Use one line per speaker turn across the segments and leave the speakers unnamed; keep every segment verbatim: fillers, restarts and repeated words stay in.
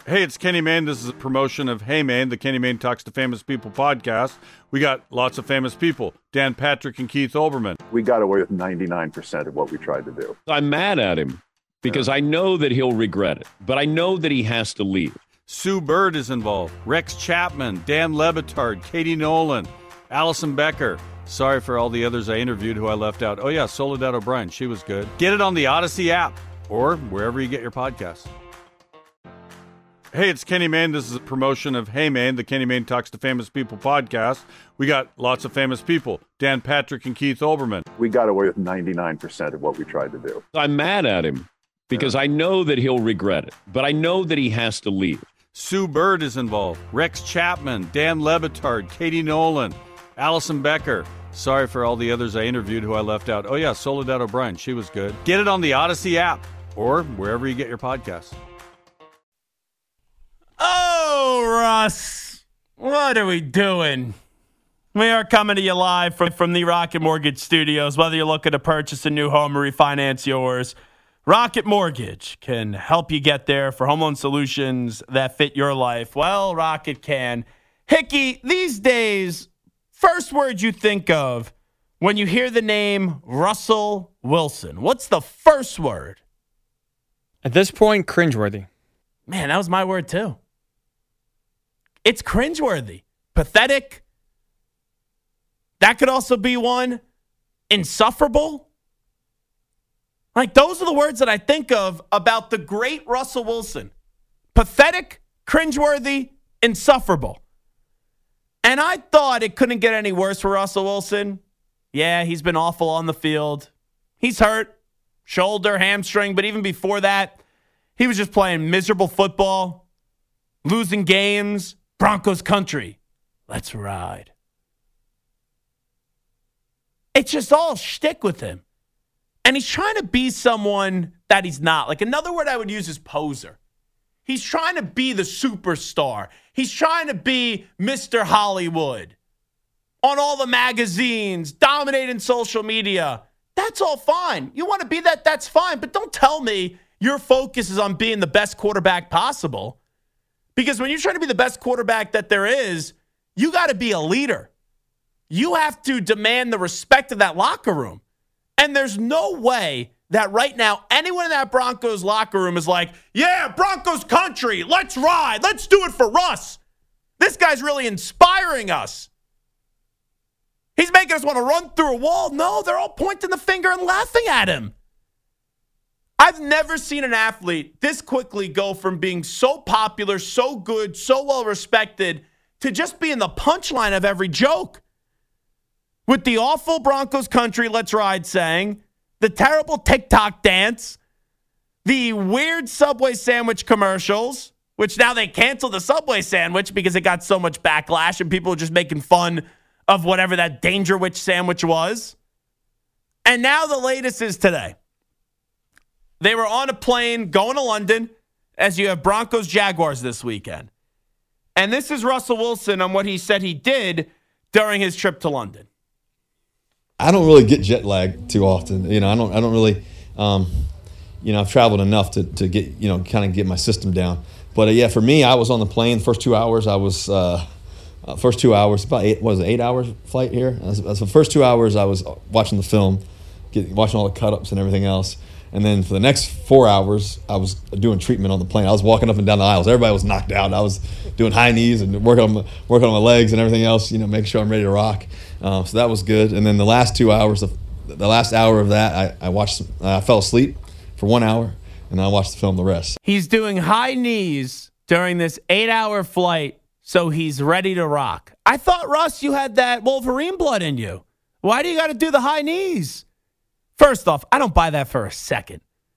Hey, it's Kenny Mayne. This is a promotion of Hey Mayne, the Kenny Mayne Talks to Famous People podcast. We got lots of famous people. Dan Patrick and Keith Olbermann.
We got away with ninety-nine percent of what we tried to do.
I'm mad at him because yeah. I know that he'll regret it, but I know that he has to leave.
Sue Bird is involved. Rex Chapman, Dan Le Batard, Katie Nolan, Allison Becker. Sorry for all the others I interviewed who I left out. Oh, yeah, Soledad O'Brien. She was good. Get it on the Odyssey app or wherever you get your podcasts. Hey, it's Kenny Mayne. This is a promotion of Hey Mayne, the Kenny Mayne Talks to Famous People podcast. We got lots of famous people. Dan Patrick and Keith Olbermann.
We got away with ninety-nine percent of what we tried to do.
I'm mad at him because yeah. I know that he'll regret it, but I know that he has to leave.
Sue Bird is involved. Rex Chapman, Dan Le Batard, Katie Nolan, Allison Becker. Sorry for all the others I interviewed who I left out. Oh, yeah, Soledad O'Brien. She was good. Get it on the Odyssey app or wherever you get your podcasts.
Oh, Russ, what are we doing? We are coming to you live from, from the Rocket Mortgage Studios. Whether you're looking to purchase a new home or refinance yours, Rocket Mortgage can help you get there for home loan solutions that fit your life. Well, Rocket can. Hickey, these days, first word you think of when you hear the name Russell Wilson. What's the first word?
At this point, cringeworthy.
Man, that was my word too. It's cringeworthy. Pathetic. That could also be one. Insufferable. Like, those are the words that I think of about the great Russell Wilson. Pathetic, cringeworthy, insufferable. And I thought it couldn't get any worse for Russell Wilson. Yeah, he's been awful on the field. He's hurt. Shoulder, hamstring. But even before that, he was just playing miserable football, losing games. Broncos country. Let's ride. It's just all shtick with him. And he's trying to be someone that he's not. Like, another word I would use is poser. He's trying to be the superstar. He's trying to be Mister Hollywood on all the magazines, dominating social media. That's all fine. You want to be that, that's fine. But don't tell me your focus is on being the best quarterback possible. Because when you're trying to be the best quarterback that there is, you got to be a leader. You have to demand the respect of that locker room. And there's no way that right now anyone in that Broncos locker room is like, yeah, Broncos country, let's ride. Let's do it for Russ. This guy's really inspiring us. He's making us want to run through a wall. No, they're all pointing the finger and laughing at him. I've never seen an athlete this quickly go from being so popular, so good, so well-respected, to just being the punchline of every joke. With the awful Broncos country let's ride saying, the terrible TikTok dance, the weird Subway sandwich commercials, which now they canceled the Subway sandwich because it got so much backlash and people were just making fun of whatever that Danger Witch sandwich was. And now the latest is today. They were on a plane going to London as you have Broncos Jaguars this weekend. And this is Russell Wilson on what he said he did during his trip to London.
I don't really get jet lag too often. You know, I don't I don't really um, you know, I've traveled enough to to get, you know, kind of get my system down. But uh, yeah, for me, I was on the plane the first two hours. I was uh, uh, first two hours, about eight, what was it, eight hours flight here? That's the first two hours I was watching the film, getting, watching all the cut-ups and everything else. And then for the next four hours, I was doing treatment on the plane. I was walking up and down the aisles. Everybody was knocked out. I was doing high knees and working on my, working on my legs and everything else, you know, making sure I'm ready to rock. Um, so that was good. And then the last two hours, of the last hour of that, I, I watched. I fell asleep for one hour, and I watched the film the rest.
He's doing high knees during this eight-hour flight, so he's ready to rock. I thought, Russ, you had that Wolverine blood in you. Why do you got to do the high knees? First off, I don't buy that for a second.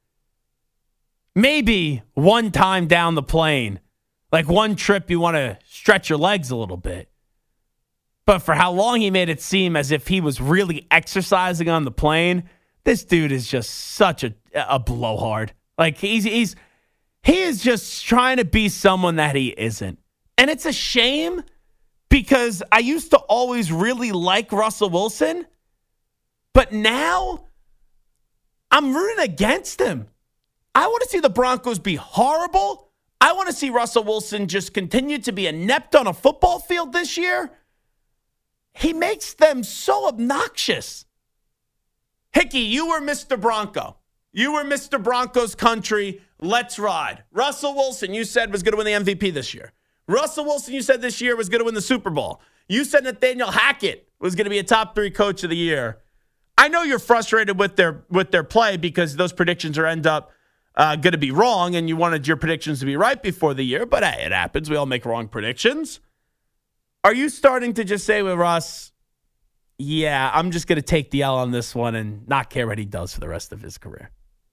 Maybe one time down the plane, like one trip you want to stretch your legs a little bit. But for how long he made it seem as if he was really exercising on the plane, this dude is just such a, a blowhard. Like, he's he's he is just trying to be someone that he isn't. And it's a shame because I used to always really like Russell Wilson, but now I'm rooting against him. I want to see the Broncos be horrible I want to see Russell Wilson just continue to be inept on a football field this year. He makes them so obnoxious. Hickey, you were Mister Bronco. You were Mister Broncos country. Let's ride. Russell Wilson, you said, was going to win the M V P this year. Russell Wilson, you said this year was going to win the Super Bowl. You said Nathaniel Hackett was going to be a top three coach of the year. I know you're frustrated with their with their play because those predictions are end up uh, going to be wrong, and you wanted your predictions to be right before the year. But hey, it happens. We all make wrong predictions. Are you starting to just say with Russ, yeah, I'm just going to take the L on this one and not care what he does for the rest of his career?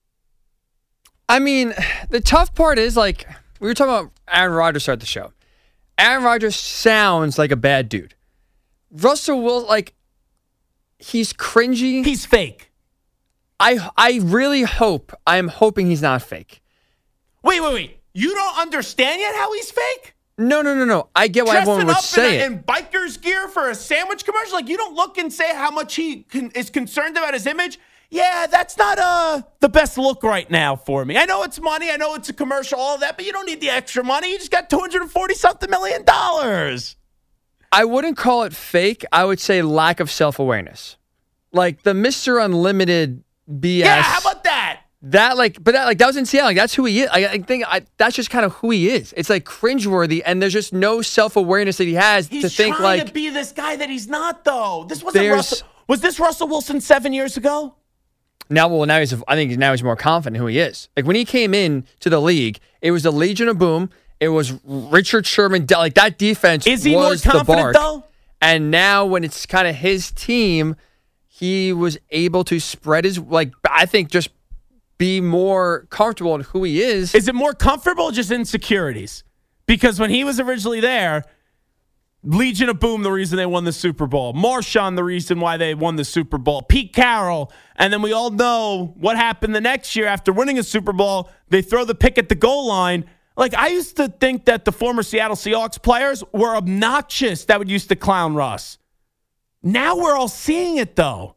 I mean, the tough part is, like, we were talking about Aaron Rodgers start the show. Aaron Rodgers sounds like a bad dude. Russell Wilson, like, he's cringy.
He's fake.
I I really hope, I'm hoping he's not fake.
Wait, wait, wait. You don't understand yet how he's fake?
No, no, no, no. I get why everyone would say
in a,
it.
in biker's gear for a sandwich commercial? Like, you don't look and say how much he con- is concerned about his image? Yeah, that's not uh, the best look right now for me. I know it's money. I know it's a commercial, all of that, but you don't need the extra money. You just got two hundred forty something million dollars.
I wouldn't call it fake. I would say lack of self-awareness. Like the Mister Unlimited B S.
Yeah, how about that?
That like, but that like that was in Seattle. Like that's who he is. I, I think I, that's just kind of who he is. It's like cringeworthy, and there's just no self-awareness that he has
he's
to think
trying
like
to be this guy that he's not, though. This wasn't
there's-
Russell. Was this Russell Wilson seven years ago?
Now, well, now he's. I think now he's more confident who he is. Like when he came in to the league, it was the Legion of Boom. It was Richard Sherman. Like that defense.
Is he
was
more
the
confident
bark.
though?
And now when it's kind of his team, he was able to spread his like. I think just be more comfortable in who he is.
Is it more comfortable or just insecurities? Because when he was originally there, Legion of Boom, the reason they won the Super Bowl. Marshawn, the reason why they won the Super Bowl. Pete Carroll. And then we all know what happened the next year after winning a Super Bowl. They throw the pick at the goal line. Like, I used to think that the former Seattle Seahawks players were obnoxious that would used to clown Russ. Now we're all seeing it, though.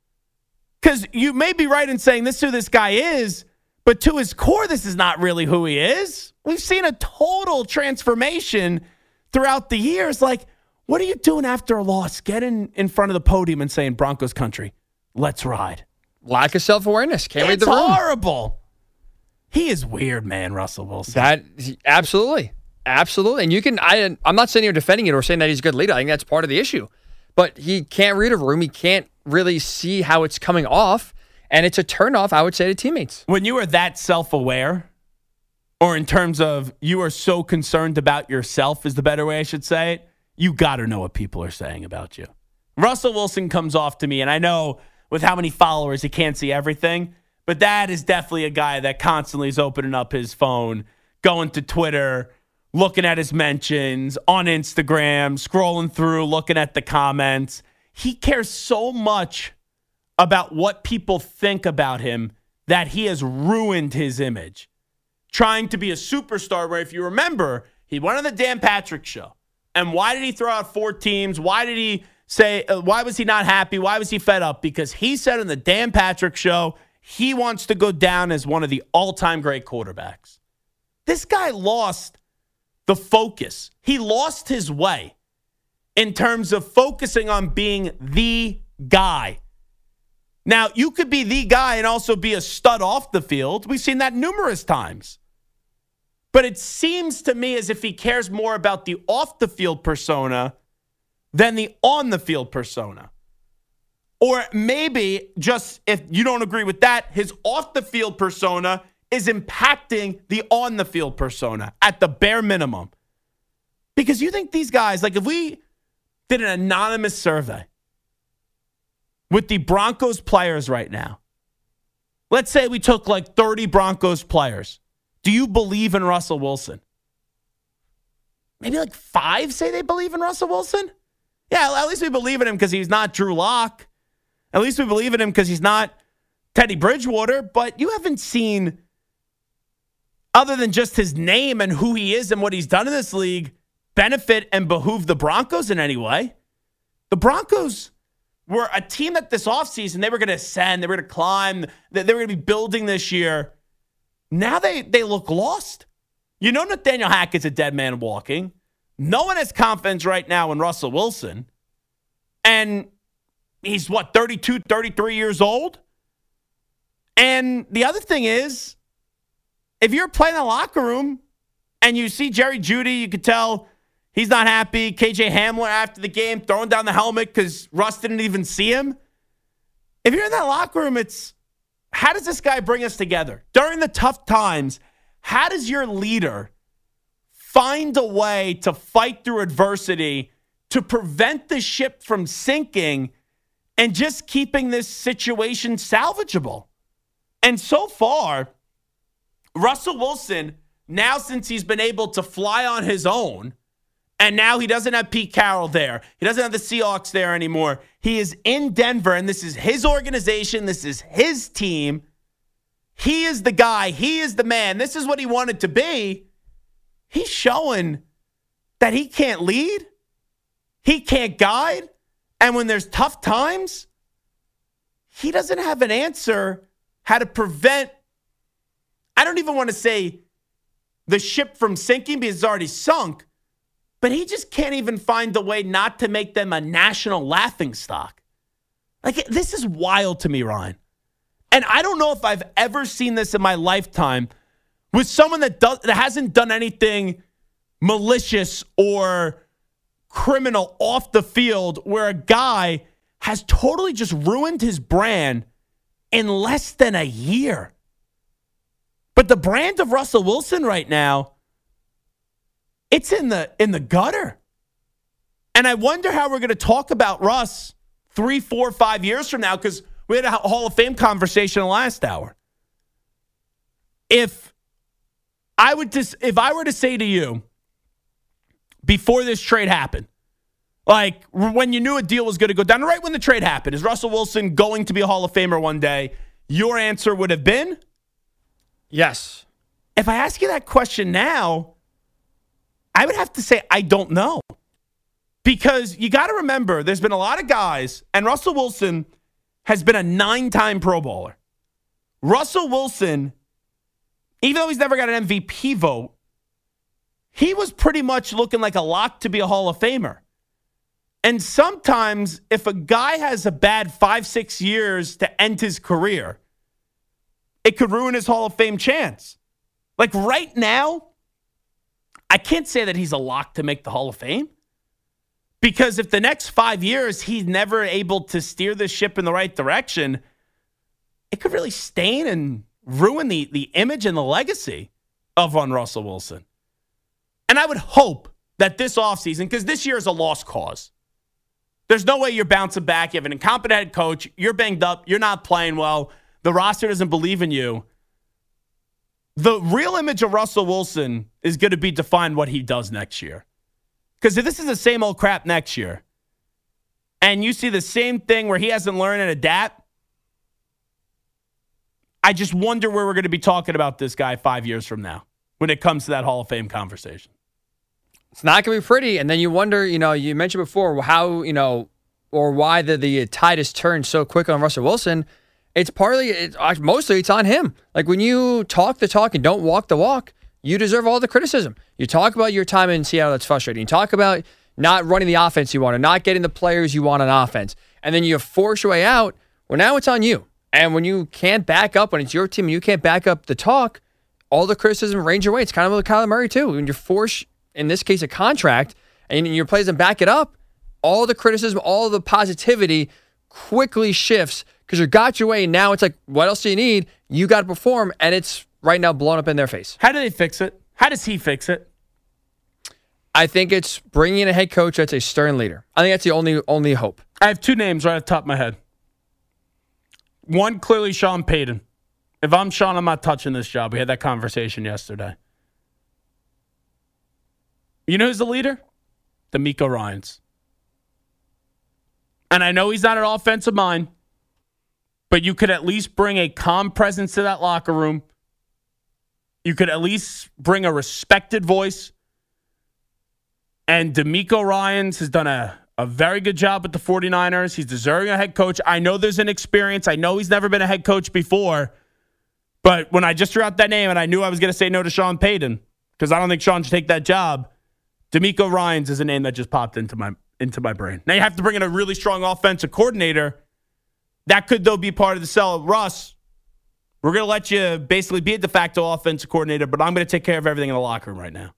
Because you may be right in saying this is who this guy is, but to his core, this is not really who he is. We've seen a total transformation throughout the years. Like, what are you doing after a loss? Getting in front of the podium and saying, Broncos country, let's ride.
Lack of self-awareness. Can't read
It's
the room.
horrible. He is weird, man, Russell Wilson.
That absolutely, absolutely. And you can. I. I'm not sitting here defending it or saying that he's a good leader. I think that's part of the issue. But he can't read a room. He can't really see how it's coming off, and it's a turnoff. I would say to teammates.
When you are that self-aware, or in terms of you are so concerned about yourself, is the better way I should say it. You got to know what people are saying about you. Russell Wilson comes off to me, and I know with how many followers he can't see everything. But that is definitely a guy that constantly is opening up his phone, going to Twitter, looking at his mentions, on Instagram, scrolling through, looking at the comments. He cares so much about what people think about him that he has ruined his image. Trying to be a superstar where, if you remember, he went on the Dan Patrick Show. And why did he throw out four teams? Why did he say, uh, why was he not happy? Why was he fed up? Because he said on the Dan Patrick Show, he wants to go down as one of the all-time great quarterbacks. This guy lost the focus. He lost his way in terms of focusing on being the guy. Now, you could be the guy and also be a stud off the field. We've seen that numerous times. But it seems to me as if he cares more about the off-the-field persona than the on-the-field persona. Or maybe, just if you don't agree with that, his off-the-field persona is impacting the on-the-field persona at the bare minimum. Because you think these guys, like if we did an anonymous survey with the Broncos players right now, let's say we took like thirty Broncos players. Do you believe in Russell Wilson? Maybe like five say they believe in Russell Wilson? Yeah, at least we believe in him because he's not Drew Lock. At least we believe in him because he's not Teddy Bridgewater. But you haven't seen, other than just his name and who he is and what he's done in this league, benefit and behoove the Broncos in any way. The Broncos were a team that this offseason, they were going to ascend, they were going to climb, they were going to be building this year. Now they, they look lost. You know Nathaniel Hackett's a dead man walking. No one has confidence right now in Russell Wilson. And he's, what, thirty-two, thirty-three years old? And the other thing is, if you're playing in the locker room and you see Jerry Jeudy, you could tell he's not happy. K J Hamler after the game throwing down the helmet because Russ didn't even see him. If you're in that locker room, it's, how does this guy bring us together? During the tough times, how does your leader find a way to fight through adversity to prevent the ship from sinking and just keeping this situation salvageable? And so far, Russell Wilson, now since he's been able to fly on his own, and now he doesn't have Pete Carroll there, he doesn't have the Seahawks there anymore, he is in Denver, and this is his organization, this is his team. He is the guy, he is the man, this is what he wanted to be. He's showing that he can't lead, he can't guide, and when there's tough times, he doesn't have an answer how to prevent, I don't even want to say the ship from sinking because it's already sunk, but he just can't even find a way not to make them a national laughingstock. Like, this is wild to me, Ryan. And I don't know if I've ever seen this in my lifetime with someone that does that hasn't done anything malicious or criminal off the field, where a guy has totally just ruined his brand in less than a year. But the brand of Russell Wilson right now, it's in the in the gutter. And I wonder how we're going to talk about Russ three, four, five years from now, because we had a Hall of Fame conversation last hour. If I would just, if I were to say to you before this trade happened, like when you knew a deal was going to go down, right when the trade happened, is Russell Wilson going to be a Hall of Famer one day? Your answer would have been
yes.
If I ask you that question now, I would have to say I don't know. Because you got to remember, there's been a lot of guys, and Russell Wilson has been a nine-time Pro Bowler. Russell Wilson, even though he's never got an M V P vote, he was pretty much looking like a lock to be a Hall of Famer. And sometimes if a guy has a bad five, six years to end his career, it could ruin his Hall of Fame chance. Like right now, I can't say that he's a lock to make the Hall of Fame. Because if the next five years he's never able to steer the ship in the right direction, it could really stain and ruin the, the image and the legacy of one Russell Wilson. And I would hope that this offseason, because this year is a lost cause. There's no way you're bouncing back. You have an incompetent head coach. You're banged up. You're not playing well. The roster doesn't believe in you. The real image of Russell Wilson is going to be defined what he does next year. Because if this is the same old crap next year, and you see the same thing where he hasn't learned and adapt, I just wonder where we're going to be talking about this guy five years from now when it comes to that Hall of Fame conversation.
It's not going to be pretty. And then you wonder, you know, you mentioned before how, you know, or why the, the tide has turned so quick on Russell Wilson. It's partly, it's, mostly it's on him. Like when you talk the talk and don't walk the walk, you deserve all the criticism. You talk about your time in Seattle that's frustrating. You talk about not running the offense you want or not getting the players you want on offense. And then you force your way out. Well, now it's on you. And when you can't back up, when it's your team and you can't back up the talk, all the criticism range your way. It's kind of like Kyler Murray too. When you're forced, in this case, a contract, and your players don't back it up, all the criticism, all the positivity quickly shifts because you got your way. And now it's like, what else do you need? You got to perform, and it's right now blown up in their face.
How do they fix it? How does he fix it?
I think it's bringing in a head coach that's a stern leader. I think that's the only only hope.
I have two names right off the top of my head. One, clearly Sean Payton. If I'm Sean, I'm not touching this job. We had that conversation yesterday. You know who's the leader? DeMeco Ryans. And I know he's not an offensive mind, but you could at least bring a calm presence to that locker room. You could at least bring a respected voice. And DeMeco Ryans has done a, a very good job with the 49ers. He's deserving a head coach. I know there's an experience. I know he's never been a head coach before. But when I just threw out that name and I knew I was going to say no to Sean Payton, because I don't think Sean should take that job. DeMeco Ryans is a name that just popped into my into my brain. Now you have to bring in a really strong offensive coordinator. That could, though, be part of the sell. Russ, we're going to let you basically be a de facto offensive coordinator, but I'm going to take care of everything in the locker room right now.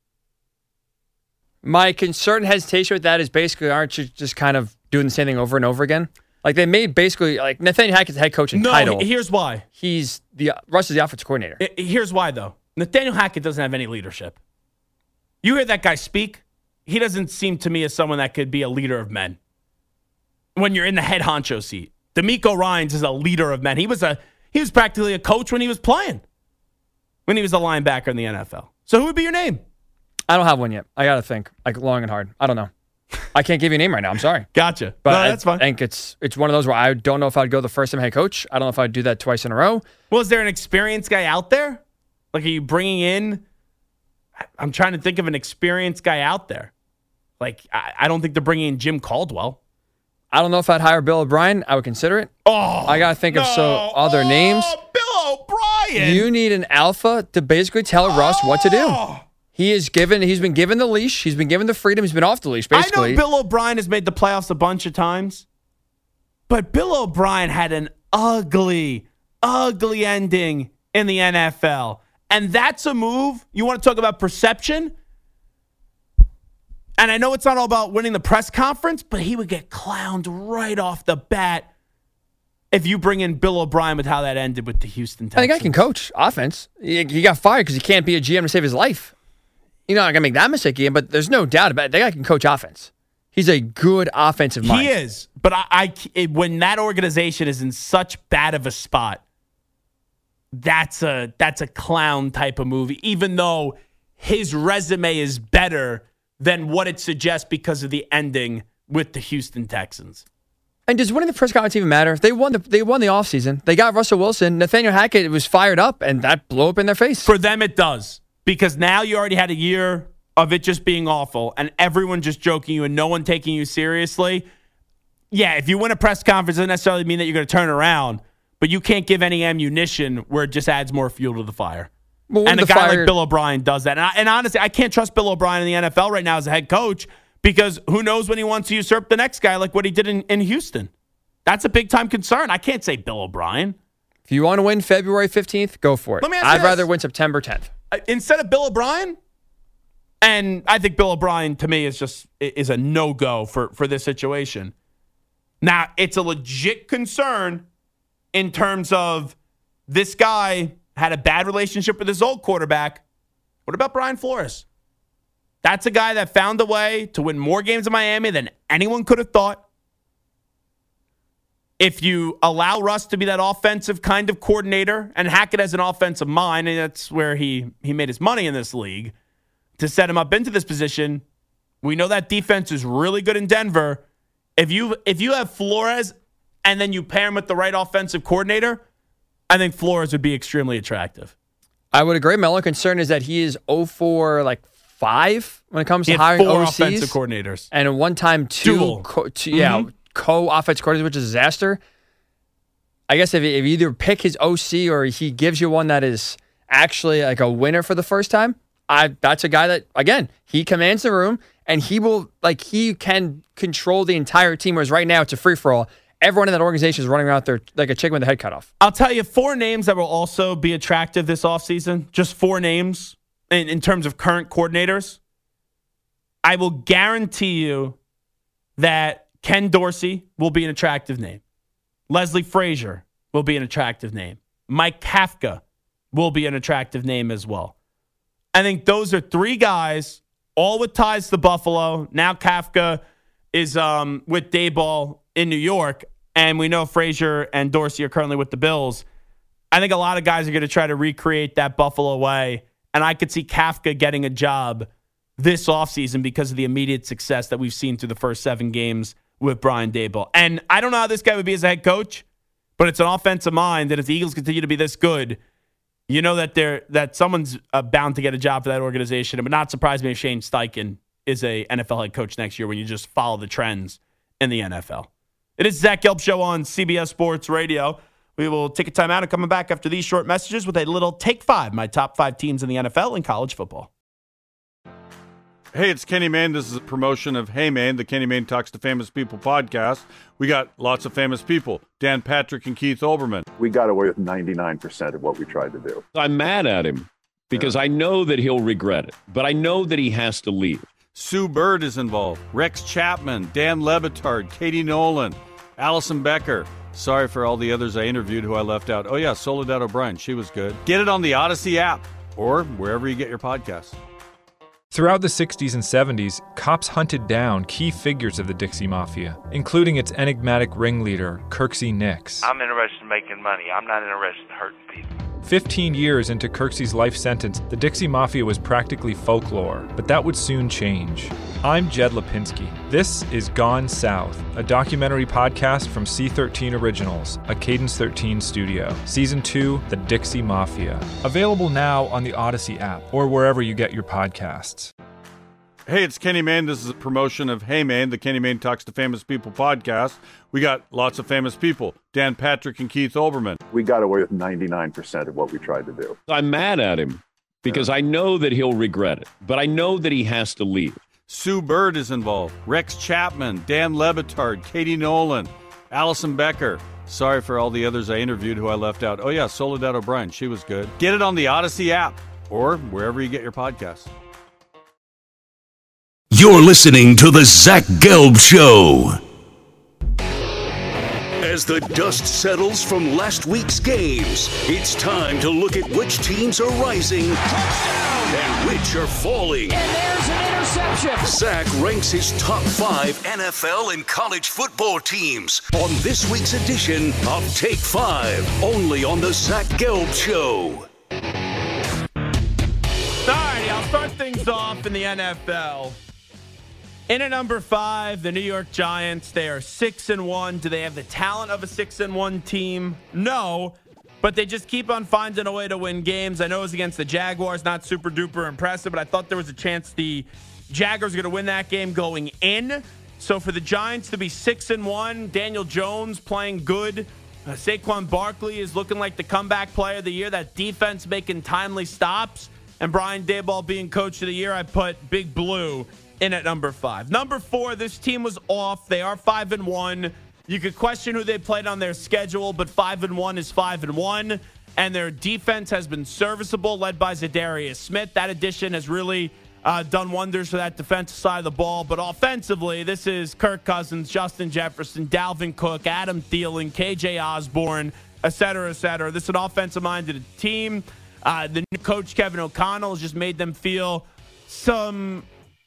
My concern and hesitation with that is basically, aren't you just kind of doing the same thing over and over again? Like, they made basically, like, Nathaniel Hackett's head coaching
no,
title.
Here's why.
He's the, Russ is the offensive coordinator.
I, here's why, though. Nathaniel Hackett doesn't have any leadership. You hear that guy speak, he doesn't seem to me as someone that could be a leader of men when you're in the head honcho seat. DeMeco Ryans is a leader of men. He was a he was practically a coach when he was playing, when he was a linebacker in the N F L. So who would be your name?
I don't have one yet. I got to think, like, long and hard. I don't know. I can't give you a name right now. I'm sorry.
Gotcha.
But
no,
I
that's fine.
think it's it's one of those where I don't know if I'd go the first time head coach. I don't know if I'd do that twice in a row.
Well, is there an experienced guy out there? Like, are you bringing in? I'm trying to think of an experienced guy out there. Like, I, I don't think they're bringing in Jim Caldwell.
I don't know if I'd hire Bill O'Brien. I would consider it.
Oh,
I got to think
no.
of so other
oh,
names.
Bill O'Brien.
You need an alpha to basically tell
oh.
Russ what to do. He is given. He's been given the leash. He's been given the freedom. He's been off the leash, basically.
I know Bill O'Brien has made the playoffs a bunch of times, but Bill O'Brien had an ugly, ugly ending in the N F L. And that's a move. You want to talk about perception? And I know it's not all about winning the press conference, but he would get clowned right off the bat if you bring in Bill O'Brien with how that ended with the Houston Texans.
I think I can coach offense. He, he got fired because he can't be a G M to save his life. You're not going to make that mistake again, but there's no doubt about it. That guy can coach offense. He's a good offensive mind.
He is, but I, I it, when that organization is in such bad of a spot, that's a that's a clown type of movie, even though his resume is better than what it suggests because of the ending with the Houston Texans.
And does winning the press conference even matter? They won the they won the offseason. They got Russell Wilson. Nathaniel Hackett was fired up, and that blew up in their face.
For them, it does. Because now you already had a year of it just being awful and everyone just joking you and no one taking you seriously. Yeah, if you win a press conference, it doesn't necessarily mean that you're going to turn around, but you can't give any ammunition where it just adds more fuel to the fire.
Well,
and a
the
guy
fire,
like Bill O'Brien does that. And, I, and honestly, I can't trust Bill O'Brien in the N F L right now as a head coach because who knows when he wants to usurp the next guy like what he did in, in Houston. That's a big-time concern. I can't say Bill O'Brien.
If you want to win February fifteenth, go for it.
Let me ask you
I'd
this.
rather win September tenth.
Instead of Bill O'Brien, and I think Bill O'Brien to me is just is a no-go for, for this situation. Now, it's a legit concern in terms of this guy had a bad relationship with his old quarterback. What about Brian Flores? That's a guy that found a way to win more games in Miami than anyone could have thought. If you allow Russ to be that offensive kind of coordinator, and Hackett has an offensive mind, and that's where he, he made his money in this league, to set him up into this position, we know that defense is really good in Denver. If you if you have Flores and then you pair him with the right offensive coordinator, I think Flores would be extremely attractive.
I would agree. My only concern is that he is oh for like five when it comes
He
to
had
hiring
four
O Cs.
offensive coordinators.
And a one-time two,
Dual.
co- two yeah,
Mhm.
co-offensive coordinators, which is a disaster. I guess if, if you either pick his O C or he gives you one that is actually like a winner for the first time, I that's a guy that, again, he commands the room and he will, like, he can control the entire team, whereas right now it's a free-for-all. Everyone in that organization is running around there like a chicken with a head cut off.
I'll tell you four names that will also be attractive this offseason. Just four names in, in terms of current coordinators. I will guarantee you that Ken Dorsey will be an attractive name. Leslie Frazier will be an attractive name. Mike Kafka will be an attractive name as well. I think those are three guys, all with ties to Buffalo. Now Kafka is um, with Daboll in New York, and we know Frazier and Dorsey are currently with the Bills. I think a lot of guys are going to try to recreate that Buffalo way, and I could see Kafka getting a job this offseason because of the immediate success that we've seen through the first seven games with Brian Daboll. And I don't know how this guy would be as a head coach, but it's an offensive mind that if the Eagles continue to be this good, you know that they're that someone's uh, bound to get a job for that organization. It would not surprise me if Shane Steichen is a N F L head coach next year when you just follow the trends in the N F L. It is Zach Gelb Show on C B S Sports Radio. We will take a time out and coming back after these short messages with a little Take Five, my top five teams in the N F L and college football.
Hey, it's Kenny Mayne. This is a promotion of Hey Mayne, the Kenny Mayne Talks to Famous People podcast. We got lots of famous people. Dan Patrick and Keith Olbermann.
We got away with ninety-nine percent of what we tried to do.
I'm mad at him because yeah. I know that he'll regret it, but I know that he has to leave.
Sue Bird is involved. Rex Chapman, Dan Lebitard, Katie Nolan, Allison Becker. Sorry for all the others I interviewed who I left out. Oh, yeah, Soledad O'Brien. She was good. Get it on the Odyssey app or wherever you get your podcasts.
Throughout the sixties and seventies, cops hunted down key figures of the Dixie Mafia, including its enigmatic ringleader, Kirksey Nix.
I'm interested in making money. I'm not interested in hurting people.
Fifteen years into Kirksey's life sentence, the Dixie Mafia was practically folklore, but that would soon change. I'm Jed Lipinski. This is Gone South, a documentary podcast from C thirteen Originals, a Cadence thirteen studio. Season two, The Dixie Mafia. Available now on the Odyssey app or wherever you get your podcasts.
Hey, it's Kenny Mayne. This is a promotion of Hey Mayne, the Kenny Mayne Talks to Famous People podcast. We got lots of famous people. Dan Patrick and Keith Olbermann.
We got away with ninety-nine percent of what we tried to do.
I'm mad at him because yeah. I know that he'll regret it, but I know that he has to leave.
Sue Bird is involved. Rex Chapman, Dan Lebitard, Katie Nolan, Allison Becker. Sorry for all the others I interviewed who I left out. Oh, yeah, Soledad O'Brien. She was good. Get it on the Odyssey app or wherever you get your podcasts.
You're listening to The Zach Gelb Show. As the dust settles from last week's games, it's time to look at which teams are rising Touchdown! and which are falling.
And there's an interception.
Zach ranks his top five N F L and college football teams on this week's edition of Take Five, only on The Zach Gelb Show.
All righty, I'll start things off in the N F L. In at number five, the New York Giants. They are six and one. Do they have the talent of a six and one team? No, but they just keep on finding a way to win games. I know it was against the Jaguars, not super duper impressive, but I thought there was a chance the Jaguars were going to win that game going in. So for the Giants to be six and one, Daniel Jones playing good. Uh, Saquon Barkley is looking like the comeback player of the year. That defense making timely stops, and Brian Daboll being coach of the year. I put Big Blue in at number five. Number four, this team was off. They are five and one. You could question who they played on their schedule, but five and one is five and one. And their defense has been serviceable, led by Zadarius Smith. That addition has really uh, done wonders for that defensive side of the ball. But offensively, this is Kirk Cousins, Justin Jefferson, Dalvin Cook, Adam Thielen, K J Osborne, et cetera, et cetera. This is an offensive-minded team. Uh, the new coach, Kevin O'Connell, has just made them feel some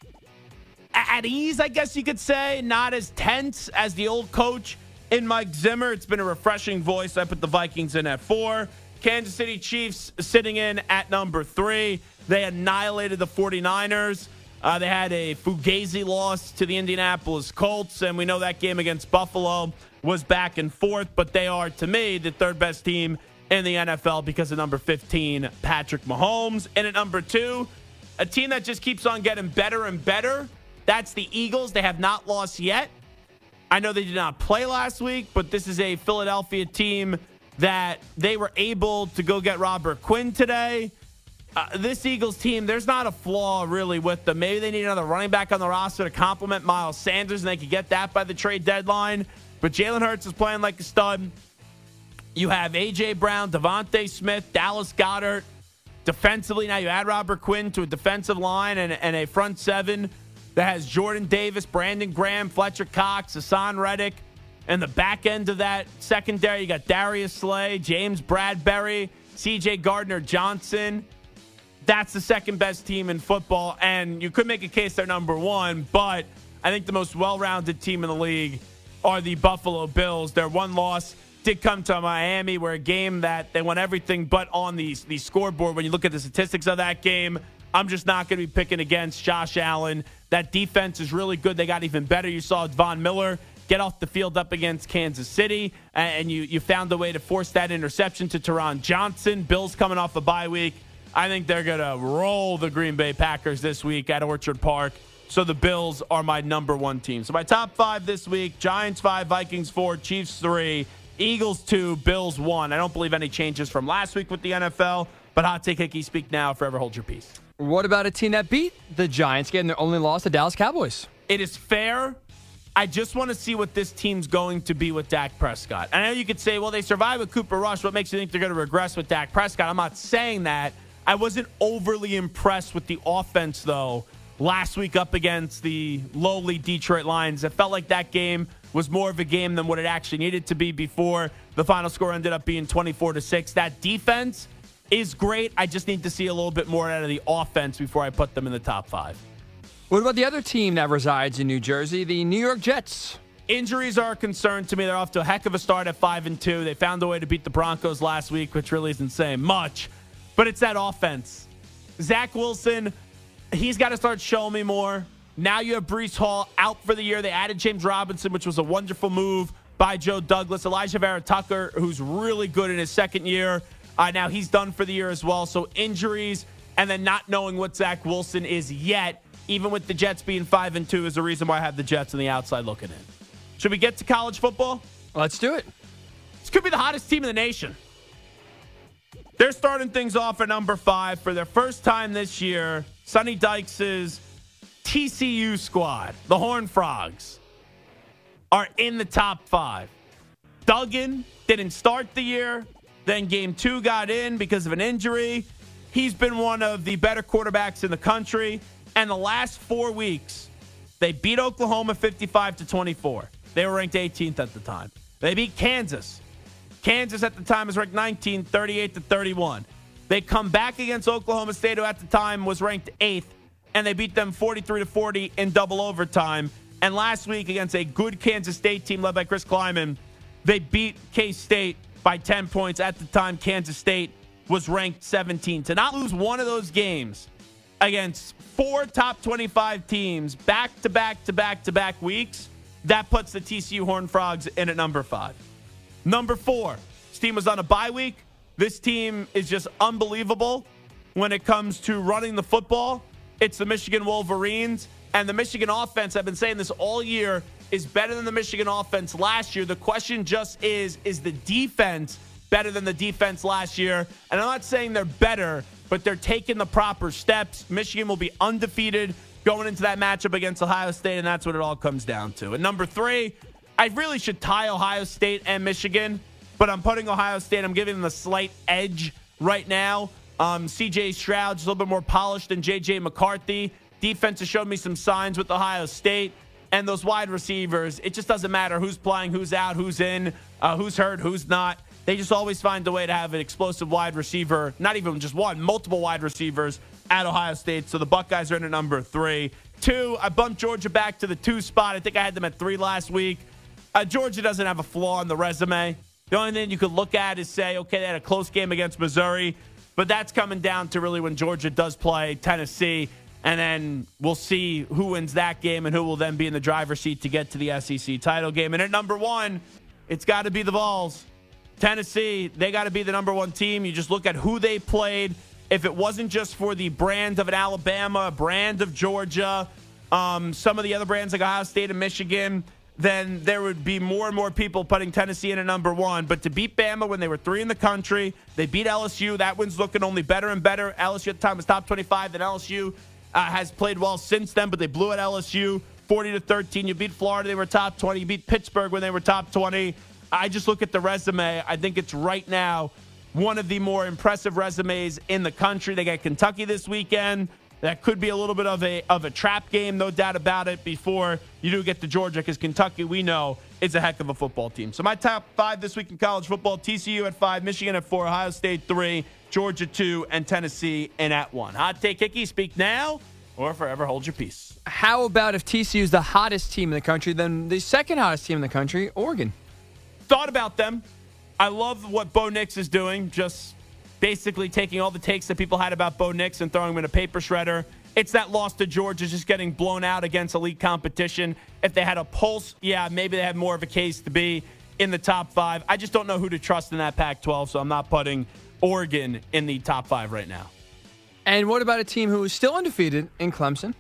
at ease, I guess you could say, not as tense as the old coach in Mike Zimmer. It's been a refreshing voice. I put the Vikings in at four. Kansas City Chiefs sitting in at number three. They annihilated the 49ers. Uh, they had a Fugazi loss to the Indianapolis Colts, and we know that game against Buffalo was back and forth, but they are, to me, the third best team in the N F L because of number fifteen, Patrick Mahomes. And at number two, a team that just keeps on getting better and better. That's the Eagles. They have not lost yet. I know they did not play last week, but this is a Philadelphia team that they were able to go get Robert Quinn today. Uh, this Eagles team, there's not a flaw really with them. Maybe they need another running back on the roster to complement Miles Sanders, and they could get that by the trade deadline. But Jalen Hurts is playing like a stud. You have A J. Brown, Devontae Smith, Dallas Goedert. Defensively, now you add Robert Quinn to a defensive line and, and a front seven that has Jordan Davis, Brandon Graham, Fletcher Cox, Hassan Reddick. And the back end of that secondary, you got Darius Slay, James Bradbury, C J Gardner-Johnson. That's the second best team in football. And you could make a case they're number one, but I think the most well-rounded team in the league are the Buffalo Bills. Their one loss did come to Miami, where a game that they won everything but on the, the scoreboard. When you look at the statistics of that game, I'm just not going to be picking against Josh Allen. That defense is really good. They got even better. You saw Von Miller get off the field up against Kansas City, and you, you found a way to force that interception to Teron Johnson. Bills coming off a bye week. I think they're going to roll the Green Bay Packers this week at Orchard Park. So the Bills are my number one team. So my top five this week, Giants five, Vikings four, Chiefs three, Eagles two, Bills one. I don't believe any changes from last week with the N F L, but hot take, Hickey, speak now, forever hold your peace.
What about a team that beat the Giants, getting their only loss to Dallas Cowboys?
It is fair. I just want to see what this team's going to be with Dak Prescott. I know you could say, well, they survived with Cooper Rush. What makes you think they're going to regress with Dak Prescott? I'm not saying that. I wasn't overly impressed with the offense, though, last week up against the lowly Detroit Lions. It felt like that game was more of a game than what it actually needed to be before the final score ended up being twenty-four to six. That defense is great. I just need to see a little bit more out of the offense before I put them in the top five.
What about the other team that resides in New Jersey, the New York Jets?
Injuries are a concern to me. They're off to a heck of a start at five and two. They found a way to beat the Broncos last week, which really isn't saying much. But it's that offense. Zach Wilson, he's got to start showing me more. Now you have Breece Hall out for the year. They added James Robinson, which was a wonderful move by Joe Douglas. Elijah Vera Tucker, who's really good in his second year. Uh, now he's done for the year as well. So injuries and then not knowing what Zach Wilson is yet, even with the Jets being five and two, is the reason why I have the Jets on the outside looking in. Should we get to college football?
Let's do it.
This could be the hottest team in the nation. They're starting things off at number five for their first time this year. Sonny Dykes' T C U squad, the Horned Frogs, are in the top five. Duggan didn't start the year. Then game two got in because of an injury. He's been one of the better quarterbacks in the country. And the last four weeks, they beat Oklahoma fifty-five to twenty-four. They were ranked eighteenth at the time. They beat Kansas. Kansas at the time was ranked nineteenth, thirty-eight to thirty-one. They come back against Oklahoma State, who at the time was ranked eighth, and they beat them forty-three to forty in double overtime. And last week against a good Kansas State team led by Chris Kleiman, they beat K-State by ten points. At the time, Kansas State was ranked seventeenth. To not lose one of those games against four top twenty-five teams back to back to back to back weeks, that puts the T C U Horned Frogs in at number five. Number four, this team was on a bye week. This team is just unbelievable when it comes to running the football. It's the Michigan Wolverines. And the Michigan offense, I've been saying this all year, is better than the Michigan offense last year. The question just is, is the defense better than the defense last year? And I'm not saying they're better, but they're taking the proper steps. Michigan will be undefeated going into that matchup against Ohio State, and that's what it all comes down to. And number three, I really should tie Ohio State and Michigan, but I'm putting Ohio State. I'm giving them a slight edge right now. Um, C J Stroud's a little bit more polished than J J McCarthy. Defense has showed me some signs with Ohio State. And those wide receivers, it just doesn't matter who's playing, who's out, who's in, uh, who's hurt, who's not. They just always find a way to have an explosive wide receiver, not even just one, multiple wide receivers at Ohio State. So the Buckeyes are in at number three. Two, I bumped Georgia back to the two spot. I think I had them at three last week. Uh, Georgia doesn't have a flaw in the resume. The only thing you could look at is say, okay, they had a close game against Missouri, but that's coming down to really when Georgia does play Tennessee, and then we'll see who wins that game and who will then be in the driver's seat to get to the S E C title game. And at number one, it's got to be the Vols. Tennessee, they got to be the number one team. You just look at who they played. If it wasn't just for the brand of an Alabama, a brand of Georgia, um, some of the other brands like Ohio State and Michigan, then there would be more and more people putting Tennessee in at number one. But to beat Bama when they were three in the country, they beat L S U. That one's looking only better and better. L S U at the time was top twenty-five. Then L S U uh, has played well since then, but they blew at L S U forty to thirteen. You beat Florida, they were top twenty. You beat Pittsburgh when they were top twenty. I just look at the resume. I think it's right now one of the more impressive resumes in the country. They got Kentucky this weekend. That could be a little bit of a of a trap game, no doubt about it, before you do get to Georgia, because Kentucky, we know, is a heck of a football team. So my top five this week in college football: T C U at five, Michigan at four, Ohio State three, Georgia two, and Tennessee in at one. Hot Take Hickey, speak now or forever hold your peace.
How about if T C U is the hottest team in the country, then the second hottest team in the country, Oregon?
Thought about them. I love what Bo Nix is doing, just basically taking all the takes that people had about Bo Nix and throwing them in a paper shredder. It's that loss to Georgia, just getting blown out against elite competition. If they had a pulse, yeah, maybe they had more of a case to be in the top five. I just don't know who to trust in that Pac twelve, so I'm not putting Oregon in the top five right now.
And what about a team who is still undefeated in Clemson?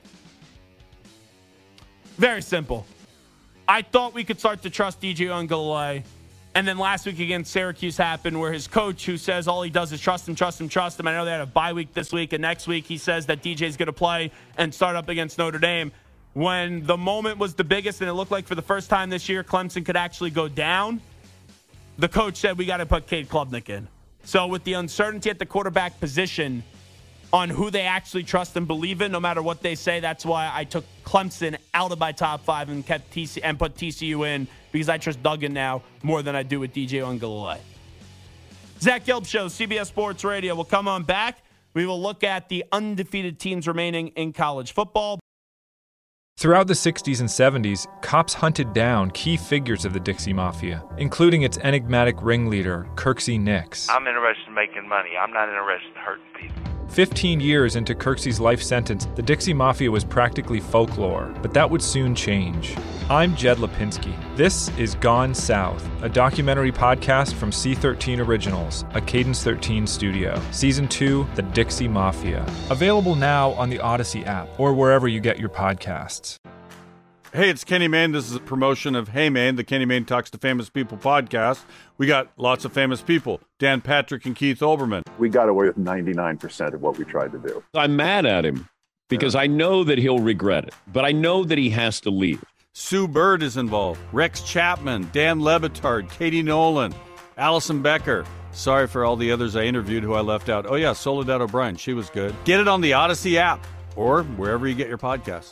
Very simple. I thought we could start to trust D J Uiagalelei And then last week against Syracuse happened where his coach, who says all he does is trust him, trust him, trust him. I know they had a bye week this week, and next week he says that D J's going to play and start up against Notre Dame. When the moment was the biggest and it looked like for the first time this year Clemson could actually go down, the coach said we got to put Cade Klubnik in. So with the uncertainty at the quarterback position on who they actually trust and believe in, no matter what they say, that's why I took Clemson out of my top five and kept T C and put T C U in, because I trust Duggan now more than I do with D J Uiagalelei. Zach Gelb Show, C B S Sports Radio. We'll come on back. We will look at the undefeated teams remaining in college football.
Throughout the sixties and seventies, cops hunted down key figures of the Dixie Mafia, including its enigmatic ringleader, Kirksey Nix.
I'm interested in making money. I'm not interested in hurting people.
Fifteen years into Kirksey's life sentence, the Dixie Mafia was practically folklore, but that would soon change. I'm Jed Lipinski. This is Gone South, a documentary podcast from C thirteen Originals, a Cadence thirteen studio. Season two, The Dixie Mafia. Available now on the Odyssey app or wherever you get your podcasts.
Hey, it's Kenny Mayne. This is a promotion of Hey Man, the Kenny Mayne Talks to Famous People podcast. We got lots of famous people. Dan Patrick and Keith Olbermann.
We got away with ninety-nine percent of what we tried to do.
I'm mad at him because I know that he'll regret it, but I know that he has to leave.
Sue Bird is involved. Rex Chapman, Dan Lebitard, Katie Nolan, Allison Becker. Sorry for all the others I interviewed who I left out. Oh, yeah, Soledad O'Brien. She was good. Get it on the Odyssey app or wherever you get your podcasts.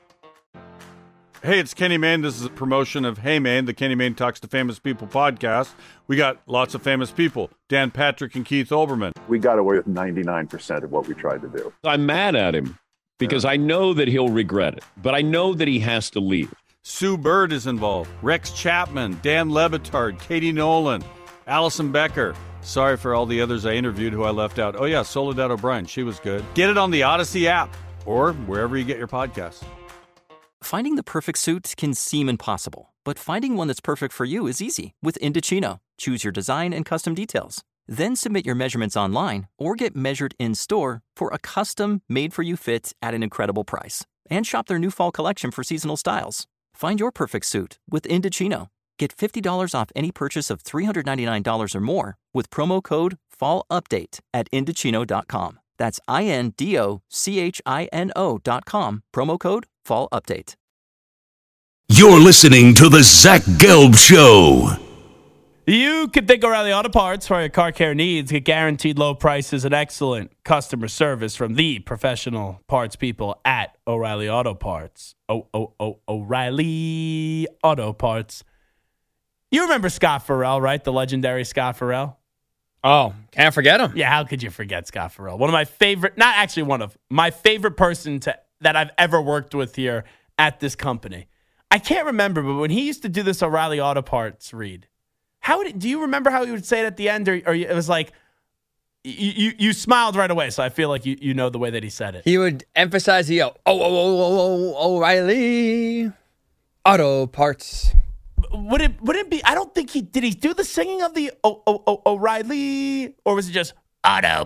Hey, it's Kenny Mayne. This is a promotion of Hey Man, the Kenny Mayne Talks to Famous People podcast. We got lots of famous people. Dan Patrick and Keith Olbermann.
We got away with ninety-nine percent of what we tried to do.
I'm mad at him because I know that he'll regret it, but I know that he has to leave.
Sue Bird is involved. Rex Chapman, Dan Lebitard, Katie Nolan, Allison Becker. Sorry for all the others I interviewed who I left out. Oh, yeah, Soledad O'Brien. She was good. Get it on the Odyssey app or wherever you get your podcasts.
Finding the perfect suit can seem impossible, but finding one that's perfect for you is easy with Indochino. Choose your design and custom details. Then submit your measurements online or get measured in-store for a custom, made-for-you fit at an incredible price. And shop their new fall collection for seasonal styles. Find your perfect suit with Indochino. Get fifty dollars off any purchase of three hundred ninety-nine dollars or more with promo code FALLUPDATE at Indochino dot com. That's I N D O C H I N O dot com. Promo code Fall Update.
You're listening to the Zach Gelb Show.
You can think O'Reilly Auto Parts for your car care needs. Get guaranteed low prices and excellent customer service from the professional parts people at O'Reilly Auto Parts. Oh, oh, oh, O'Reilly Auto Parts. You remember Scott Farrell, right? The legendary Scott Farrell.
Oh, can't forget him.
Yeah, how could you forget Scott Farrell? One of my favorite, not actually one of, my favorite person to that I've ever worked with here at this company. I can't remember, but when he used to do this O'Reilly Auto Parts read, how would it, do you remember how he would say it at the end? Or, or it was like, you, you you smiled right away, so I feel like you, you know the way that he said it.
He would emphasize the, oh, oh, oh, oh, oh, O'Reilly Auto Parts.
Would it would it be, I don't think he, did he do the singing of the oh, oh, oh, O'Reilly? Or was it just Auto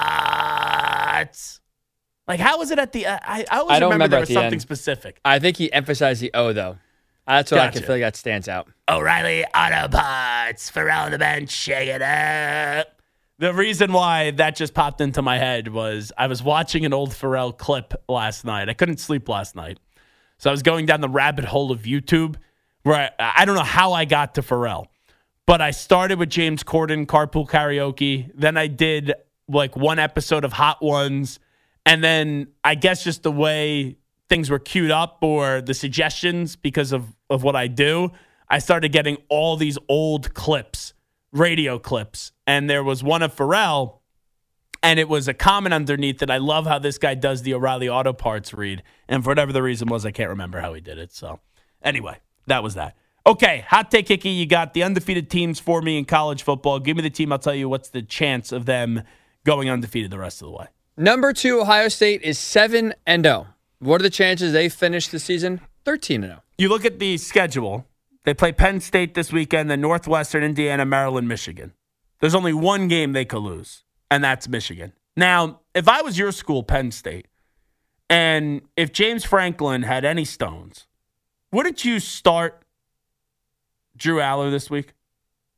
Parts? Like, how was it at the, uh, I, I always
I don't
remember,
remember
there
at
was
the
something
end.
specific.
I think he emphasized the O, though. That's what I
Gotcha.
can feel like that stands out.
O'Reilly Auto Parts, Farrell on the bench, shake it up. The reason why that just popped into my head was I was watching an old Farrell clip last night. I couldn't sleep last night. So I was going down the rabbit hole of YouTube where I, I don't know how I got to Farrell, but I started with James Corden, Carpool Karaoke. Then I did like one episode of Hot Ones. And then I guess just the way things were queued up or the suggestions because of, of what I do, I started getting all these old clips, radio clips. And there was one of Farrell, and it was a comment underneath that I love how this guy does the O'Reilly Auto Parts read. And for whatever the reason was, I can't remember how he did it. So anyway, that was that. Okay, hot take, Hickey. You got the undefeated teams for me in college football. Give me the team. I'll tell you what's the chance of them going undefeated the rest of the way.
Number two, Ohio State is seven and oh. What are the chances they finish the season? thirteen and oh.
You look at the schedule. They play Penn State this weekend, then Northwestern, Indiana, Maryland, Michigan. There's only one game they could lose, and that's Michigan. Now, if I was your school, Penn State, and if James Franklin had any stones, wouldn't you start Drew Aller this week?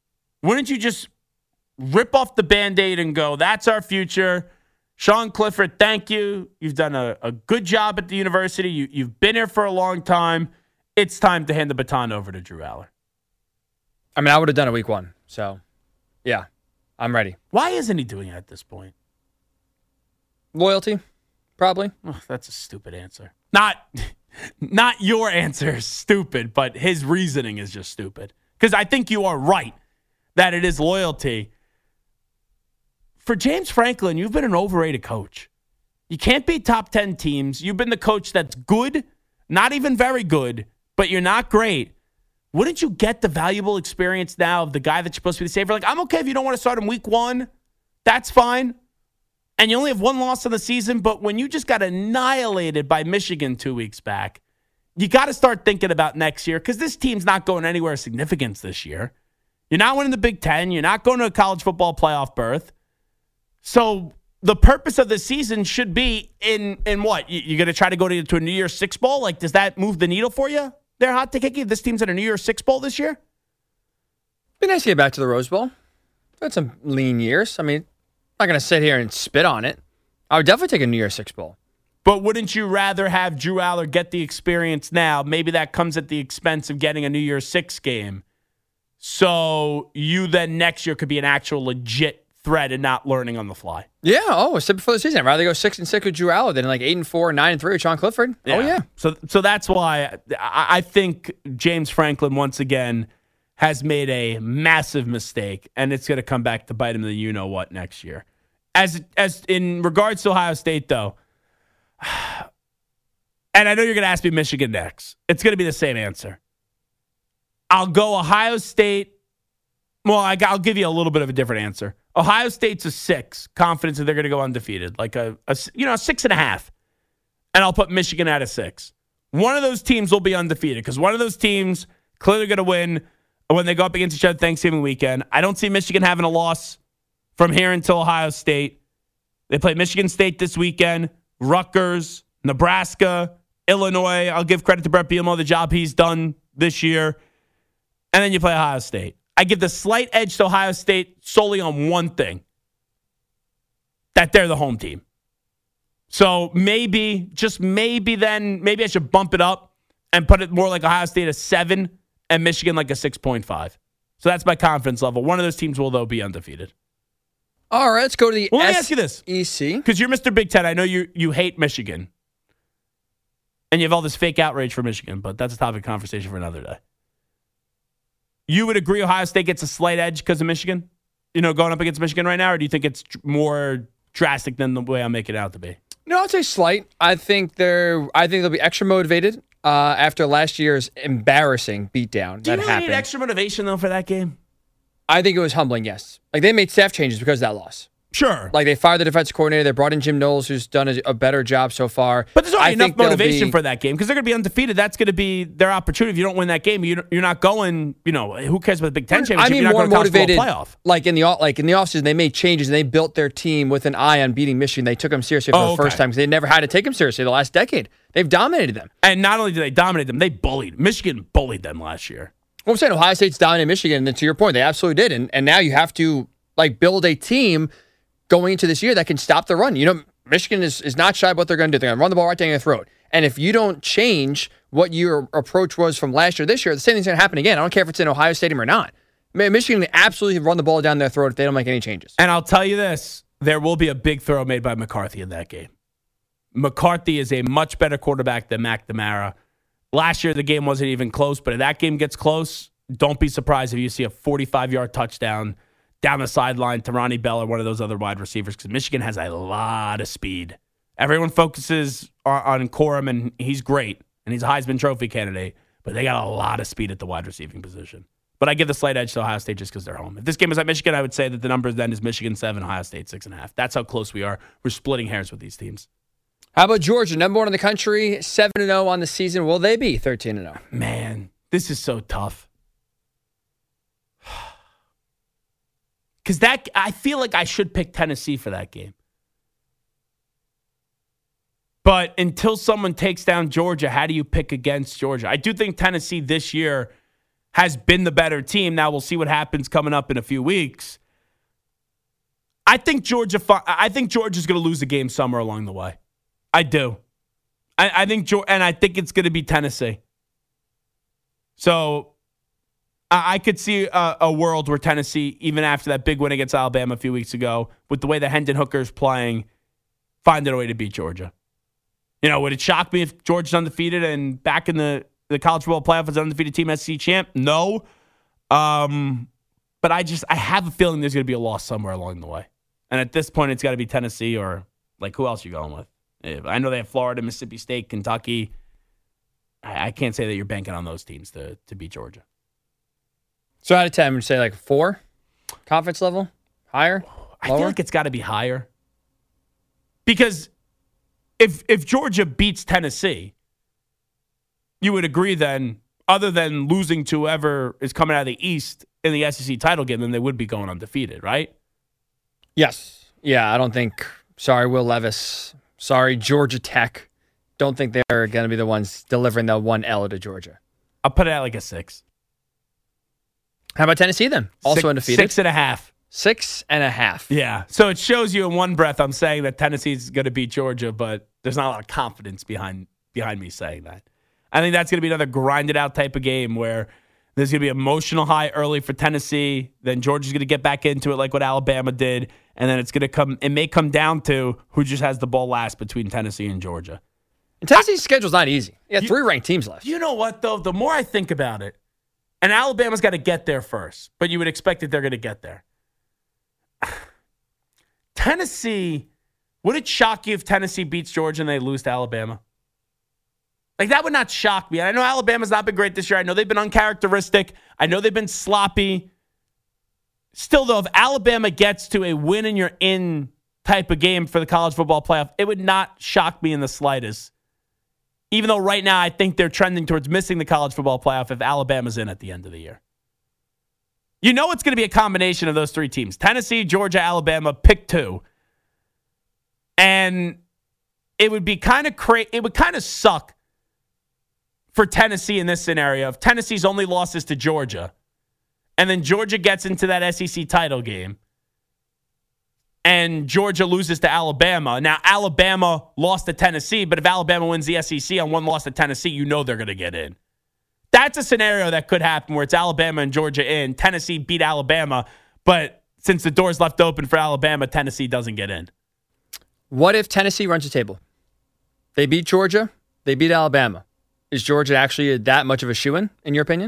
Wouldn't you just rip off the Band-Aid and go, that's our future? Sean Clifford, thank you. You've done a, a good job at the university. You, you've been here for a long time. It's time to hand the baton over to Drew Aller.
I mean, I would have done it week one. So, yeah, I'm ready.
Why isn't he doing it at this point?
Loyalty, probably.
Oh, that's a stupid answer. Not, not your answer is stupid, but his reasoning is just stupid. Because I think you are right that it is loyalty. For James Franklin, you've been an overrated coach. You can't beat top ten teams. You've been the coach that's good, not even very good, but you're not great. Wouldn't you get the valuable experience now of the guy that's supposed to be the saver? Like, I'm okay if you don't want to start him week one. That's fine. And you only have one loss in the season, but when you just got annihilated by Michigan two weeks back, you got to start thinking about next year because this team's not going anywhere of significance this year. You're not winning the Big Ten. You're not going to a college football playoff berth. So the purpose of the season should be in in what? You're going to try to go to, to a New Year's Six Bowl? Like, does that move the needle for you? They're hot to kick you. This team's at a New Year's Six Bowl this year?
Be nice to get back to the Rose Bowl. Had some lean years. I mean, I'm not going to sit here and spit on it. I would definitely take a New Year's Six Bowl.
But wouldn't you rather have Drew Aller get the experience now? Maybe that comes at the expense of getting a New Year's Six game. So you then next year could be an actual legit threat and not learning on the fly.
Yeah. Oh, I said before the season, I'd rather go six and six with Drew Aller than like eight and four, nine and three with Sean Clifford.
Yeah.
Oh yeah.
So so that's why I, I think James Franklin once again has made a massive mistake, and it's going to come back to bite him in the you know what next year. As as in regards to Ohio State though, and I know you're going to ask me Michigan next. It's going to be the same answer. I'll go Ohio State. Well, I, I'll give you a little bit of a different answer. Ohio State's a six. Confidence that they're going to go undefeated, like a, a you know a six and a half, and I'll put Michigan at a six. One of those teams will be undefeated because one of those teams clearly going to win when they go up against each other Thanksgiving weekend. I don't see Michigan having a loss from here until Ohio State. They play Michigan State this weekend, Rutgers, Nebraska, Illinois. I'll give credit to Brett Bielema, the job he's done this year. And then you play Ohio State. I give the slight edge to Ohio State solely on one thing, that they're the home team. So maybe, just maybe then, maybe I should bump it up and put it more like Ohio State a seven and Michigan like a six point five. So that's my confidence level. One of those teams will, though, be undefeated.
All right, let's go to the
well, let me ask you this.
E C.
Because you're Mister Big Ten. I know you you hate Michigan. And you have all this fake outrage for Michigan, but that's a topic of conversation for another day. You would agree Ohio State gets a slight edge because of Michigan? You know, going up against Michigan right now? Or do you think it's more drastic than the way I'm making it out to be?
No, I'd say slight. I think they're. I think they'll be extra motivated uh, after last year's embarrassing beatdown
do
that
you really
happened.
need extra motivation, though, for that game?
I think it was humbling, yes. Like, they made staff changes because of that loss.
Sure.
Like, they fired the defensive coordinator. They brought in Jim Knowles, who's done a, a better job so far.
But there's only
I
enough motivation
be,
for that game because they're going to be undefeated. That's going to be their opportunity. If you don't win that game, you're not going, you know, who cares about the Big Ten championship?
I mean,
you're not
more
going to
motivated.
Playoff.
Like, in the like in the offseason, they made changes and they built their team with an eye on beating Michigan. They took them seriously for
oh,
the
okay.
first time because they never had to take them seriously the last decade. They've dominated them.
And not only did they dominate them, they bullied. Michigan bullied them last year.
Well, I'm saying Ohio State's dominated Michigan, and to your point, they absolutely did. And, and now you have to, like, build a team going into this year that can stop the run. You know, Michigan is, is not shy of what they're going to do. They're going to run the ball right down your throat. And if you don't change what your approach was from last year, this year, the same thing's going to happen again. I don't care if it's in Ohio Stadium or not. Michigan can absolutely run the ball down their throat if they don't make any changes.
And I'll tell you this, there will be a big throw made by McCarthy in that game. McCarthy is a much better quarterback than McNamara. Last year, the game wasn't even close, but if that game gets close, don't be surprised if you see a forty-five-yard touchdown down the sideline to Ronnie Bell or one of those other wide receivers because Michigan has a lot of speed. Everyone focuses on, on Corum, and he's great, and he's a Heisman Trophy candidate, but they got a lot of speed at the wide receiving position. But I give the slight edge to Ohio State just because they're home. If this game is at Michigan, I would say that the number then is Michigan seven, Ohio State six and a half. That's how close we are. We're splitting hairs with these teams.
How about Georgia, number one in the country, seven and oh on the season? Will they be thirteen and oh?
Man, this is so tough. Because that, I feel like I should pick Tennessee for that game. But until someone takes down Georgia, how do you pick against Georgia? I do think Tennessee this year has been the better team. Now we'll see what happens coming up in a few weeks. I think Georgia. I think Georgia's going to lose a game somewhere along the way. I do. I, I think, and I think it's going to be Tennessee. So I, I could see a, a world where Tennessee, even after that big win against Alabama a few weeks ago, with the way the Hendon Hooker's playing, finding a way to beat Georgia. You know, would it shock me if Georgia's undefeated and back in the, the college football playoff as an undefeated team, S E C champ? No. Um, but I just, I have a feeling there's going to be a loss somewhere along the way. And at this point, it's got to be Tennessee or, like, who else are you going with? I know they have Florida, Mississippi State, Kentucky. I, I can't say that you're banking on those teams to, to beat Georgia.
So out of ten, would you say like four? Conference level? Higher?
I feel like it's got to be higher. Because if if Georgia beats Tennessee, you would agree then, other than losing to whoever is coming out of the East in the S E C title game, then they would be going undefeated, right?
Yes. Yeah, I don't think, sorry, Will Levis, sorry, Georgia Tech, don't think they're going to be the ones delivering the one L to Georgia.
I'll put it at like a six.
How about Tennessee then? Also
six,
undefeated.
Six and a half.
Six and a half.
Yeah. So it shows you in one breath I'm saying that Tennessee's going to beat Georgia, but there's not a lot of confidence behind behind me saying that. I think that's going to be another grinded out type of game where there's going to be emotional high early for Tennessee. Then Georgia's going to get back into it like what Alabama did. And then it's going to come, it may come down to who just has the ball last between Tennessee and Georgia.
And Tennessee's schedule's not easy. You got three ranked teams left.
You know what, though? The more I think about it, and Alabama's got to get there first, but you would expect that they're going to get there. Tennessee, would it shock you if Tennessee beats Georgia and they lose to Alabama? Like, that would not shock me. I know Alabama's not been great this year. I know they've been uncharacteristic. I know they've been sloppy. Still, though, if Alabama gets to a win and you're in type of game for the college football playoff, it would not shock me in the slightest. Even though right now I think they're trending towards missing the college football playoff if Alabama's in at the end of the year. You know it's going to be a combination of those three teams. Tennessee, Georgia, Alabama, pick two. And it would be kind of cra- it would kind of suck for Tennessee in this scenario if Tennessee's only losses to Georgia. And then Georgia gets into that S E C title game. And Georgia loses to Alabama. Now, Alabama lost to Tennessee, but if Alabama wins the S E C on one loss to Tennessee, you know they're going to get in. That's a scenario that could happen where it's Alabama and Georgia in. Tennessee beat Alabama, but since the door's left open for Alabama, Tennessee doesn't get in.
What if Tennessee runs the table? They beat Georgia. They beat Alabama. Is Georgia actually that much of a shoo-in, in your opinion?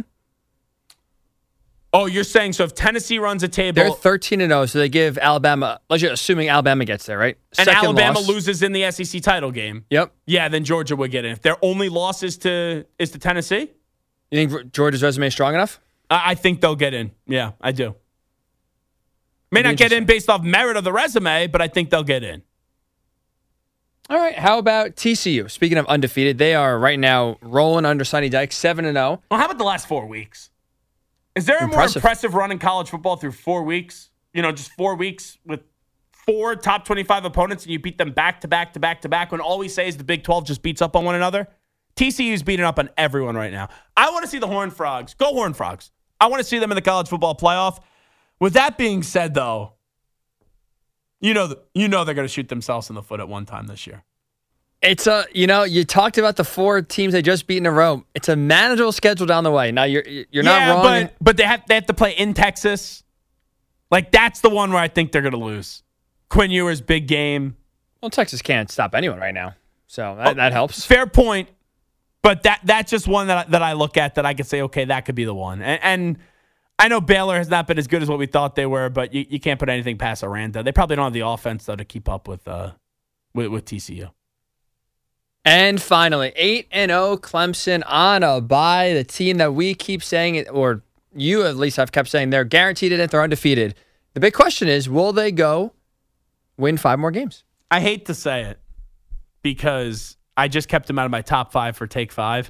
Oh, you're saying so if Tennessee runs a table...
They're thirteen and oh, so they give Alabama... Let's just assuming Alabama gets there, right?
And
Second
Alabama
loss.
loses in the S E C title game.
Yep.
Yeah, then Georgia would get in. If their only loss is to, is to Tennessee...
You think Georgia's resume is strong enough?
I, I think they'll get in. Yeah, I do. May not get in based off merit of the resume, but I think they'll get in.
All right, how about T C U? Speaking of undefeated, they are right now rolling under Sonny Dykes, seven and oh.
Well, how about the last four weeks? Is there a
Impressive.
more impressive run in college football through four weeks? You know, just four weeks with four top twenty-five opponents and you beat them back to back to back to back when all we say is the Big twelve just beats up on one another? T C U's beating up on everyone right now. I want to see the Horned Frogs. Go Horned Frogs. I want to see them in the college football playoff. With that being said, though, you know, you know they're going to shoot themselves in the foot at one time this year.
It's a, you know, you talked about the four teams they just beat in a row. It's a manageable schedule down the way. Now you're you're not
yeah,
wrong.
but but they have they have to play in Texas. Like that's the one where I think they're going to lose. Quinn Ewers big game.
Well, Texas can't stop anyone right now, so that,
oh,
that helps.
Fair point, but that that's just one that I, that I look at that I could say, okay, that could be the one. And, and I know Baylor has not been as good as what we thought they were, but you, you can't put anything past Aranda. They probably don't have the offense though to keep up with uh with, with T C U.
And finally, eight and oh Clemson on a bye. The team that we keep saying, it, or you at least have kept saying, they're guaranteed in it, they're undefeated. The big question is, will they go win five more games?
I hate to say it because I just kept them out of my top five for take five.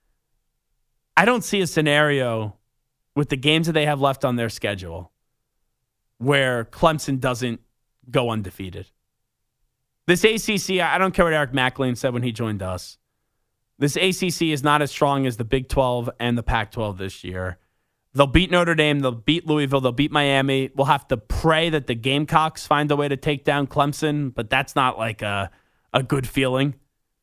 I don't see a scenario with the games that they have left on their schedule where Clemson doesn't go undefeated. This A C C, I don't care what Eric McLean said when he joined us. This A C C is not as strong as the Big twelve and the Pac twelve this year. They'll beat Notre Dame. They'll beat Louisville. They'll beat Miami. We'll have to pray that the Gamecocks find a way to take down Clemson, but that's not like a, a good feeling.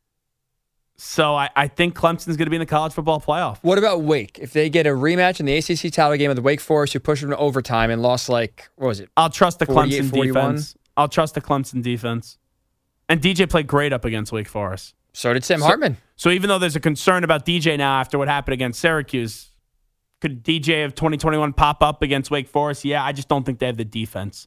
So I, I think Clemson's going to be in the college football playoff.
What about Wake? If they get a rematch in the A C C title game with Wake Forest, who pushed them to overtime and lost like, what was it?
I'll trust the Clemson
forty-one?
defense. I'll trust the Clemson defense. And D J played great up against Wake Forest.
So did Sam
so,
Hartman.
So even though there's a concern about D J now after what happened against Syracuse, could D J of twenty twenty-one pop up against Wake Forest? Yeah, I just don't think they have the defense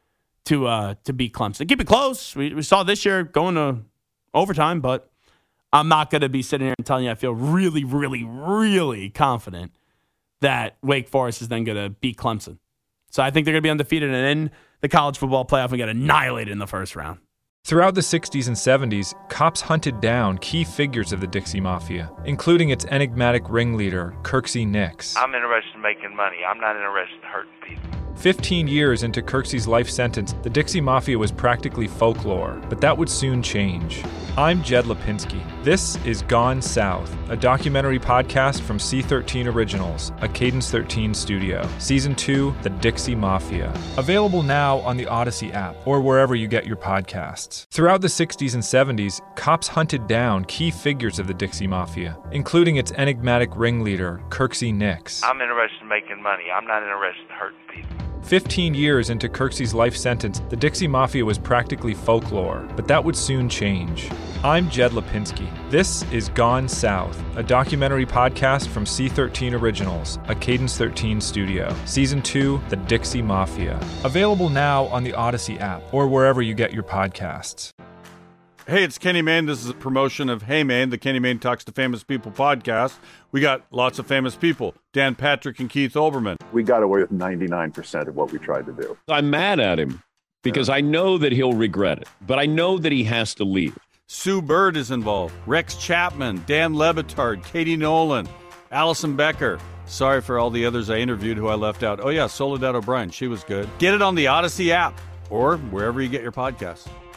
to uh, to beat Clemson. Keep it close. We, we saw this year going to overtime, but I'm not going to be sitting here and telling you I feel really, really, really confident that Wake Forest is then going to beat Clemson. So I think they're going to be undefeated and in the college football playoff and get annihilated in the first round.
Throughout the sixties and seventies, cops hunted down key figures of the Dixie Mafia, including its enigmatic ringleader, Kirksey Nix.
I'm interested in making money. I'm not interested in hurting people.
Fifteen years into Kirksey's life sentence, the Dixie Mafia was practically folklore, but that would soon change. I'm Jed Lipinski. This is Gone South, a documentary podcast from C thirteen Originals, a Cadence thirteen studio. Season two, The Dixie Mafia. Available now on the Odyssey app or wherever you get your podcasts. Throughout the sixties and seventies, cops hunted down key figures of the Dixie Mafia, including its enigmatic ringleader, Kirksey Nix.
I'm interested in making money. I'm not interested in hurting people.
Fifteen years into Kirksey's life sentence, the Dixie Mafia was practically folklore, but that would soon change. I'm Jed Lipinski. This is Gone South, a documentary podcast from C thirteen Originals, a Cadence thirteen studio. Season two, The Dixie Mafia. Available now on the Odyssey app or wherever you get your podcasts.
Hey, it's Kenny Mayne. This is a promotion of Hey Man, the Kenny Mayne Talks to Famous People podcast. We got lots of famous people, Dan Patrick and Keith Olbermann.
We got away with ninety-nine percent of what we tried to do.
I'm mad at him because yeah. I know that he'll regret it, but I know that he has to leave.
Sue Bird is involved. Rex Chapman, Dan Lebitard, Katie Nolan, Allison Becker. Sorry for all the others I interviewed who I left out. Oh, yeah, Soledad O'Brien. She was good. Get it on the Odyssey app or wherever you get your podcasts.